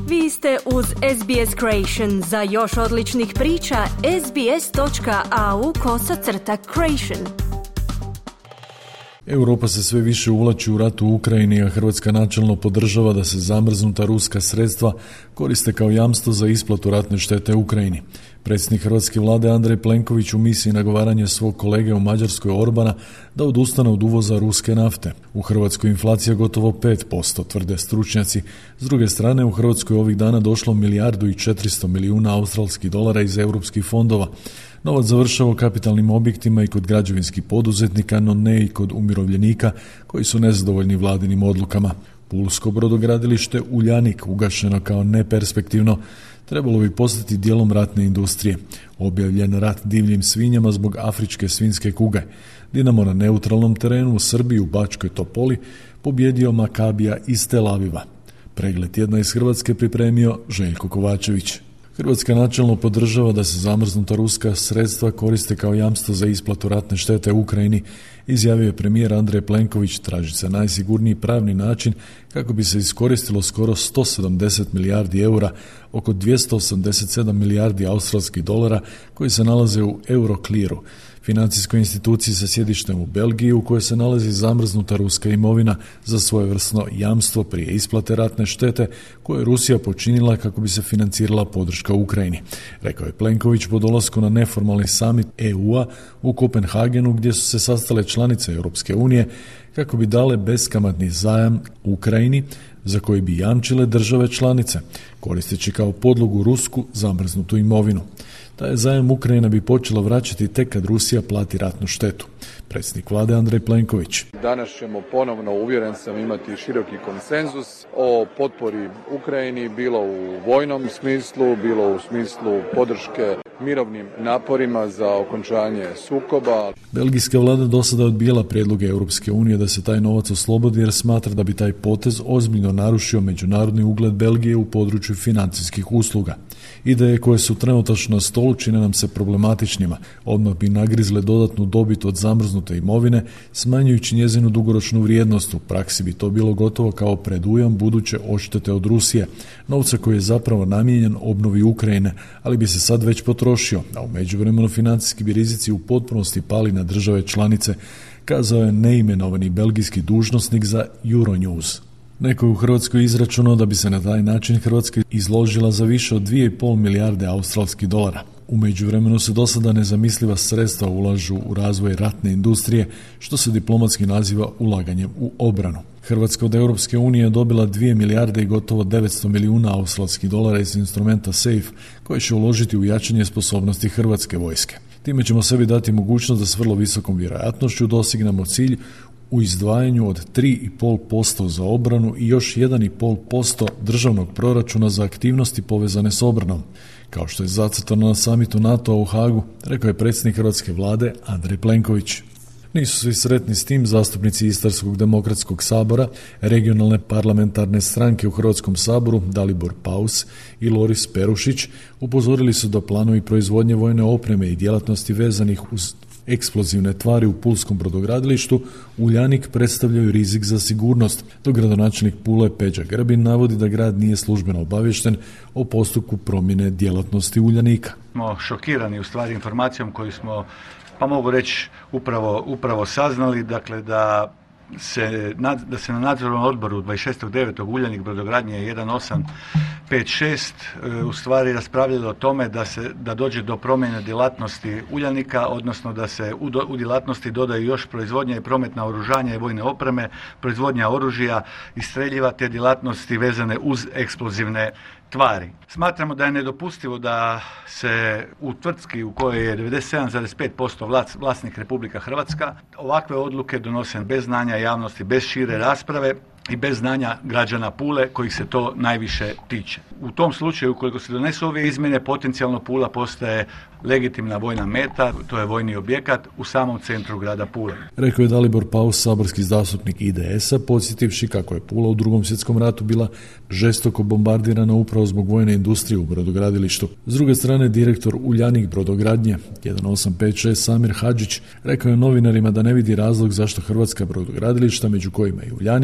Vi ste uz SBS Creation. Za još odličnih priča, sbs.au/creation. Europa se sve više uvlači u rat u Ukrajini, a Hrvatska načelno podržava da se zamrznuta ruska sredstva koriste kao jamstvo za isplatu ratne štete Ukrajini. Predsjednik hrvatske vlade Andrej Plenković u misiji nagovaranja svog kolege u Mađarskoj Orbana da odustane od uvoza ruske nafte. U Hrvatskoj inflacija gotovo 5%, tvrde stručnjaci. S druge strane, u Hrvatskoj ovih dana došlo 1,4 milijuna australskih dolara iz europskih fondova. Novac završava u kapitalnim objektima i kod građevinskih poduzetnika, no ne i kod umirovljenika koji su nezadovoljni vladinim odlukama. Pulsko brodogradilište Uljanik, ugašeno kao neperspektivno, trebalo bi postati dijelom ratne industrije. Objavljen rat divljim svinjama zbog afričke svinjske kuge. Dinamo na neutralnom terenu u Srbiji u Bačkoj Topoli pobjedio Makabija iz Tel Aviva. Pregled tjedna iz Hrvatske pripremio Željko Kovačević. Hrvatska načelno podržava da se zamrznuta ruska sredstva koriste kao jamstvo za isplatu ratne štete Ukrajini, izjavio je premijer Andrej Plenković. Traži se najsigurniji pravni način kako bi se iskoristilo skoro 170 milijardi eura, oko 287 milijardi australskih dolara koji se nalaze u Euroclearu, financijskoj instituciji sa sjedištem u Belgiji u kojoj se nalazi zamrznuta ruska imovina za svojevrsno jamstvo prije isplate ratne štete koje je Rusija počinila kako bi se financirala podrška Ukrajini. Rekao je Plenković po dolasku na neformalni summit EU-a u Kopenhagenu gdje su se sastale članice Europske unije kako bi dale beskamatni zajam Ukrajini za koji bi jamčile države članice, koristeći kao podlogu rusku zamrznutu imovinu. Taj zajam Ukrajina bi počela vraćati tek kad Rusija plati ratnu štetu. Predsjednik vlade Andrej Plenković. Danas ćemo ponovno, uvjeren sam, imati široki konsenzus o potpori Ukrajini, bilo u vojnom smislu, bilo u smislu podrške mirovnim naporima za okončanje sukoba. Belgijska vlada do sada odbijala prijedloge Europske unije da se taj novac oslobodi jer smatra da bi taj potez ozbiljno narušio međunarodni ugled Belgije u području financijskih usluga. Ideje koje su trenutačno na stolu čine nam se problematičnima. Odmah bi nagrizle dodatnu dobit od zamrznute imovine, smanjujući njezinu dugoročnu vrijednost. U praksi bi to bilo gotovo kao predujam buduće odštete od Rusije, novca koji je zapravo namijenjen obnovi Ukrajine, ali bi se sad već potrošio, a u međuvremenu financijski bi rizici u potpunosti pali na države članice, kazao je neimenovani belgijski dužnosnik za Euronews. Neko je u Hrvatskoj izračunao da bi se na taj način Hrvatska izložila za više od 2,5 milijarde australskih dolara. U međuvremenu se do sada nezamisliva sredstva ulažu u razvoj ratne industrije, što se diplomatski naziva ulaganjem u obranu. Hrvatska od Europske unije dobila 2 milijarde i gotovo 900 milijuna australskih dolara iz instrumenta SAFE, koji će uložiti u jačanje sposobnosti hrvatske vojske. Time ćemo sebi dati mogućnost da s vrlo visokom vjerojatnošću dosignemo cilj u izdvajanju od 3,5% za obranu i još 1,5% državnog proračuna za aktivnosti povezane s obranom, kao što je zacrtano na samitu NATO-a u Hagu, rekao je predsjednik hrvatske vlade Andrej Plenković. Nisu svi sretni s tim. Zastupnici Istarskog demokratskog sabora, regionalne parlamentarne stranke u Hrvatskom saboru, Dalibor Paus i Loris Perušić, upozorili su da planovi proizvodnje vojne opreme i djelatnosti vezanih uz eksplozivne tvari u pulskom brodogradilištu Uljanik predstavljaju rizik za sigurnost, dok gradonačelnik Pule Peđa Grbin navodi da grad nije službeno obaviješten o postupku promjene djelatnosti Uljanika. Smo šokirani u stvari informacijom koju smo, pa mogu reći, upravo saznali, dakle da se na nadzornom odboru 26.9. Uljanik brodogradnje 1856 u stvari raspravljalo o tome da dođe do promjene djelatnosti Uljanika, odnosno da se u djelatnosti dodaju još proizvodnja i promet naoružanja i vojne opreme, proizvodnja oružja i streljiva te djelatnosti vezane uz eksplozivne tvari. Smatramo da je nedopustivo da se u tvrtki u kojoj je 97,5% vlasnik Republika Hrvatska ovakve odluke donose bez znanja javnosti, bez šire rasprave i bez znanja građana Pule kojih se to najviše tiče. U tom slučaju, ukoliko se donesu ove izmjene, potencijalno Pula postaje legitimna vojna meta, to je vojni objekat u samom centru grada Pule. Rekao je Dalibor Paus, saborski zastupnik IDS-a, podsjetivši kako je Pula u Drugom svjetskom ratu bila žestoko bombardirana upravo zbog vojne industrije u brodogradilištu. S druge strane, direktor Uljanik brodogradnje 1856 Samir Hadžić rekao je novinarima da ne vidi razlog zašto hrvatska brodogradilišta, među kojima i Uljanik,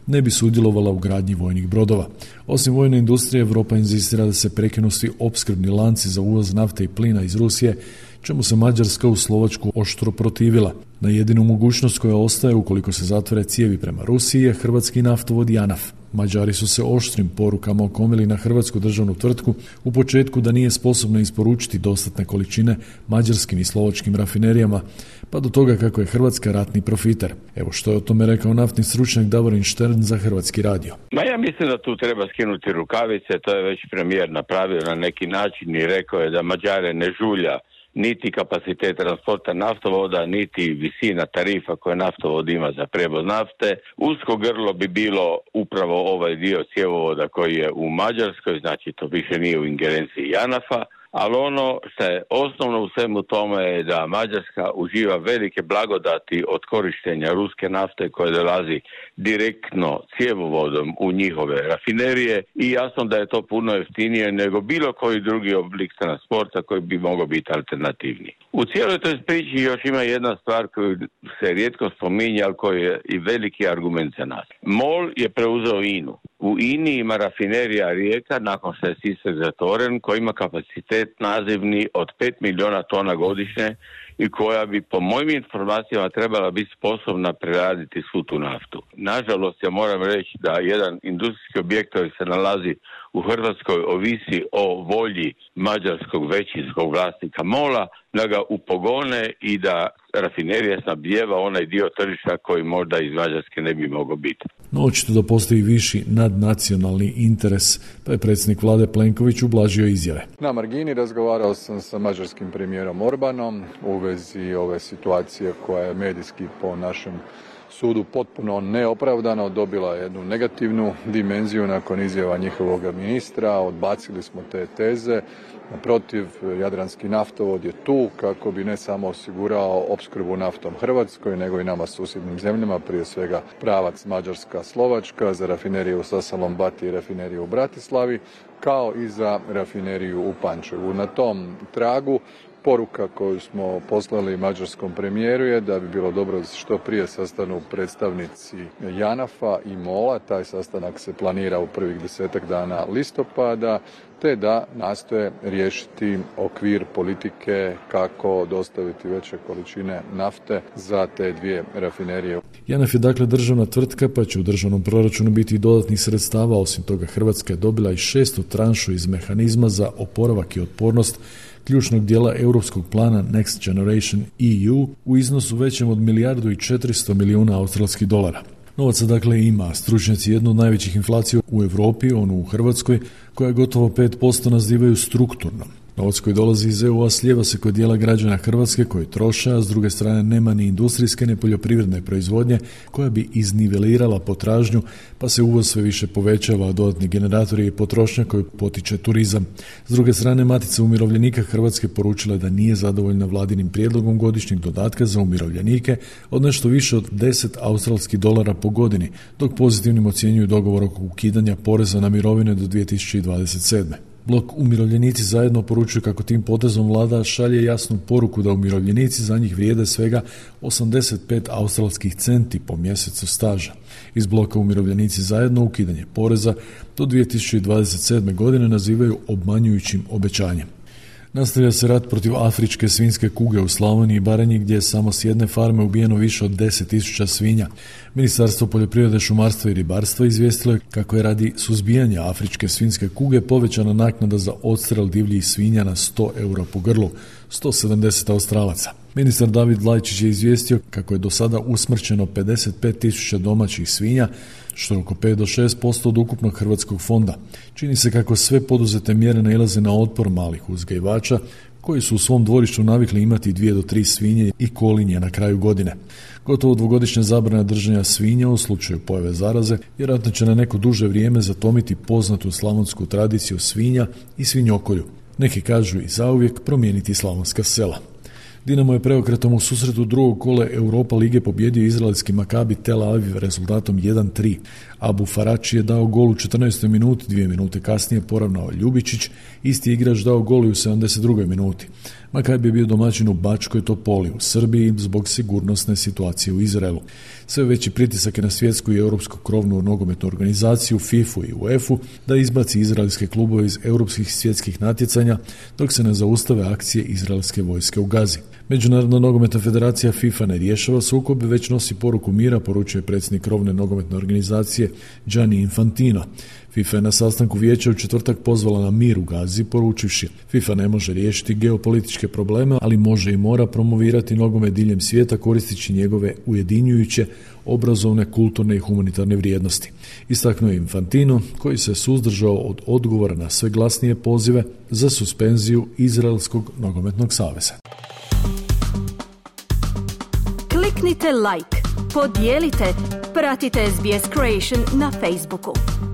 ne bi sudjelovala u gradnji vojnih brodova. Osim vojne industrije, Europa inzistira da se prekinu svi opskrbni lanci za uvoz nafte i plina iz Rusije, čemu se Mađarska u Slovačku oštro protivila. Na jedinu mogućnost koja ostaje ukoliko se zatvore cijevi prema Rusiji je hrvatski naftovod JANAF. Mađari su se oštrim porukama okomili na hrvatsku državnu tvrtku u početku da nije sposobna isporučiti dostatne količine mađarskim i slovačkim rafinerijama, pa do toga kako je Hrvatska ratni profiter. Evo što je o tome rekao naftni stručnjak Davorin Štern za Hrvatski radio. Ja mislim da tu treba skinuti rukavice, to je već premijer napravio na neki način i rekao je da Mađare ne žulja niti kapacitet transporta naftovoda, niti visina tarifa koje naftovod ima za prevoz nafte. Usko grlo bi bilo upravo ovaj dio cjevovoda koji je u Mađarskoj, znači to više nije u ingerenciji JANAF-a, ali ono što je osnovno u svemu tome je da Mađarska uživa velike blagodati od korištenja ruske nafte koja dolazi direktno cjevovodom u njihove rafinerije i jasno da je to puno jeftinije nego bilo koji drugi oblik transporta koji bi mogao biti alternativni. U cijeloj toj priči još ima jedna stvar koju se rijetko spominje, ali koji je i veliki argument za nas. MOL je preuzeo INA-u. U INI ima rafinerija Rijeka, nakon što je Sisak zatvoren, koji ima kapacitet nazivni od 5 milijuna tona godišnje i koja bi po mojim informacijama trebala biti sposobna preraditi svu tu naftu. Nažalost, ja moram reći da jedan industrijski objekt koji se nalazi u Hrvatskoj ovisi o volji mađarskog većinskog vlasnika MOL-a da ga upogone i da rafinerija snabdijeva onaj dio tržišta koji možda iz Mađarske ne bi mogao biti. No očito da postoji viši nadnacionalni interes, pa je predsjednik vlade Plenković ublažio izjave. Na margini razgovarao sam sa mađarskim premijerom Orbanom u vezi ove situacije koja je medijski po našem sudu potpuno neopravdano dobila jednu negativnu dimenziju nakon izjava njihovog ministra. Odbacili smo te teze. Naprotiv, Jadranski naftovod je tu kako bi ne samo osigurao opskrbu naftom Hrvatskoj, nego i nama susjednim zemljama, prije svega pravac Mađarska, Slovačka, za rafineriju u Sasalombati i rafineriju u Bratislavi, kao i za rafineriju u Pančevu. Na tom tragu poruka koju smo poslali mađarskom premijeru je da bi bilo dobro da se što prije sastanu predstavnici JANAF-a i MOL-a. Taj sastanak se planira u prvih 10 dana listopada, te da nastoje riješiti okvir politike kako dostaviti veće količine nafte za te dvije rafinerije. JANAF je dakle državna tvrtka, pa će u državnom proračunu biti i dodatnih sredstava. Osim toga, Hrvatska je dobila i 6. tranšu iz mehanizma za oporavak i otpornost ključnog dijela europskog plana Next Generation EU u iznosu većem od 1,4 milijarde australskih dolara. Novaca dakle ima. Stručnjaci jednu od najvećih inflacija u Europi, onu u Hrvatskoj, koja je gotovo 5%, nazivaju strukturnom. Novac koji dolazi iz EU-a slijeva se kod dijela građana Hrvatske koji troše, a s druge strane nema ni industrijske ni poljoprivredne proizvodnje koja bi iznivelirala potražnju, pa se uvoz sve više povećava, a dodatni generator je potrošnja koju potiče turizam. S druge strane, Matica umirovljenika Hrvatske poručila je da nije zadovoljna vladinim prijedlogom godišnjeg dodatka za umirovljenike od nešto više od 10 australskih dolara po godini, dok pozitivnim ocjenjuju dogovor oko ukidanja poreza na mirovine do 2027. Blok Umirovljenici zajedno poručuju kako tim potezom vlada šalje jasnu poruku da umirovljenici za njih vrijede svega 85 australskih centi po mjesecu staža. Iz bloka Umirovljenici zajedno ukidanje poreza do 2027. godine nazivaju obmanjujućim obećanjem. Nastavlja se rat protiv afričke svinjske kuge u Slavoniji i Baranji, gdje je samo s jedne farme ubijeno više od 10.000 svinja. Ministarstvo poljoprivrede, šumarstva i ribarstva izvijestilo je kako je radi suzbijanja afričke svinjske kuge povećana naknada za odstrel divljih svinja na 100 euro po grlu, 170 Australaca. Ministar David Lajčić je izvijestio kako je do sada usmrćeno 55.000 domaćih svinja, što je oko 5 do 6% od ukupnog hrvatskog fonda. Čini se kako sve poduzete mjere nailaze na otpor malih uzgajivača, koji su u svom dvorištu navikli imati 2 do 3 svinje i kolinje na kraju godine. Gotovo 2-godišnja zabrana držanja svinja u slučaju pojave zaraze vjerojatno će na neko duže vrijeme zatomiti poznatu slavonsku tradiciju svinja i svinjokolju. Neki kažu i zauvijek promijeniti slavonska sela. Dinamo je preokretom u susretu drugog kola Europa lige pobjedio izraelski Maccabi Tel Aviv rezultatom 1-3. Abu Farači je dao gol u 14. minuti, 2 minute kasnije poravnao Ljubičić, isti igrač dao gol u 72. minuti. Makabi je bio domaćin u Bačkoj Topoli u Srbiji zbog sigurnosne situacije u Izraelu. Sve veći pritisak je na svjetsku i europsku krovnu nogometnu organizaciju FIFA i UEFA da izbaci izraelske klubove iz europskih svjetskih natjecanja dok se ne zaustave akcije izraelske vojske u Gazi. Međunarodna nogometna federacija FIFA ne rješava sukob, već nosi poruku mira, poručuje predsjednik krovne nogometne organizacije Gianni Infantino. FIFA je na sastanku vijeća u četvrtak pozvala na mir u Gazi, poručivši: FIFA ne može riješiti geopolitičke probleme, ali može i mora promovirati nogomet diljem svijeta koristeći njegove ujedinjujuće obrazovne, kulturne i humanitarne vrijednosti. Istaknuo je Infantino, koji se suzdržao od odgovora na sve glasnije pozive za suspenziju Izraelskog nogometnog saveza. Kliknite like, podijelite, pratite SBS Creation na Facebooku.